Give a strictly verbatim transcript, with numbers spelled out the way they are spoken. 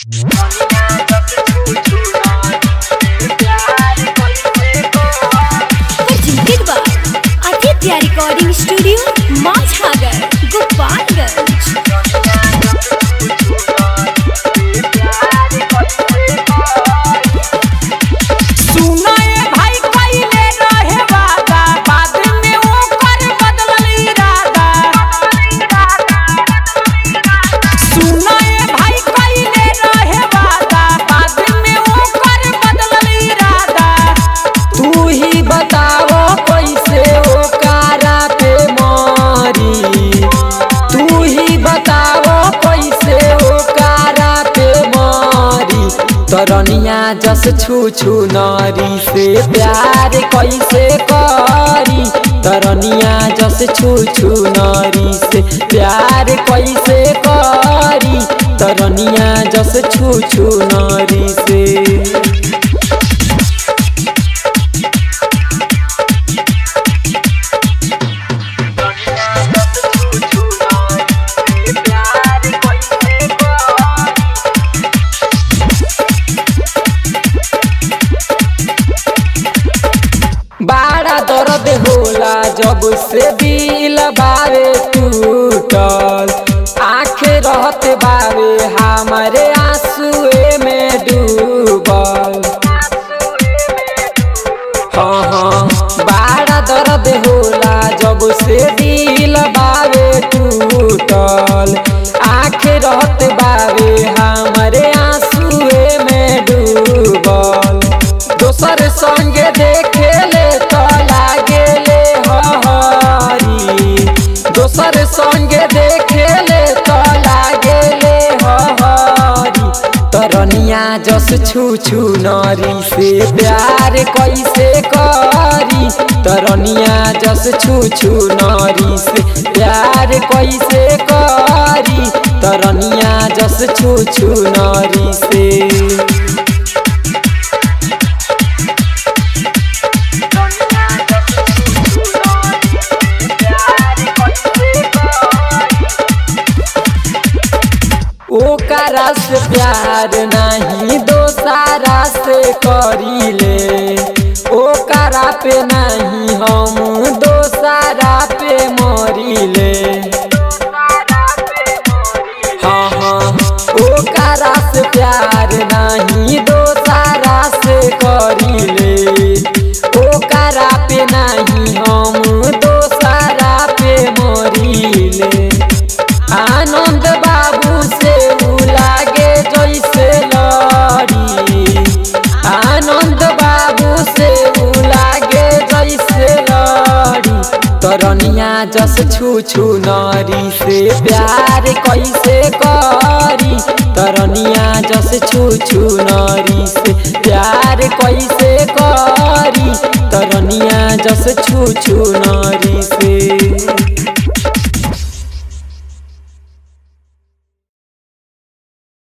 Aditya recording studio Majhagar Gopalganj. तरनिया जस छू छू नारी से प्यार कैसे करी। तरनिया जस छू छू नारी से प्यार कैसे करी। तरनिया जस छू छू नारी से बड़ा दर्द होला जब से दिल बावे टूटल। आँख रहते बावे हमारे आंसुए में डूबल। हाँ हाँ बड़ा दर्द होला जब से दिल बावे टूटल। आँख रहते बावे हमारे आंसुए में डूबल। दोसर संगे देखे ले तो लागे ले हरी। दोसर संगे देखे ले तो लागे ले हरी। तरनिया जस छू छू नारी से प्यार कैसे करी। तरनिया जस छू छू नारी से प्यार कैसे करी। तरनिया जस छू छू नारी से ओकरा से प्यार नहीं दोसारा से करीले। ओकरा पे नहीं हम दोसारा पे मरीले। हाँ हाँ ओकरा से प्यार नहीं दोसारा से करीले। ओकरा पे नहीं हम दोसारा पे मरीले। आनंद बाबू से लागे जैसे लड़ी। आनंद बाबू से लागे जैसे लड़ी। तरनिया जस छू छू नारी से प्यार कैसे करी। तरनिया जस छू छू नारी से प्यार कैसे करी। तरनिया जस छू छू नारी से।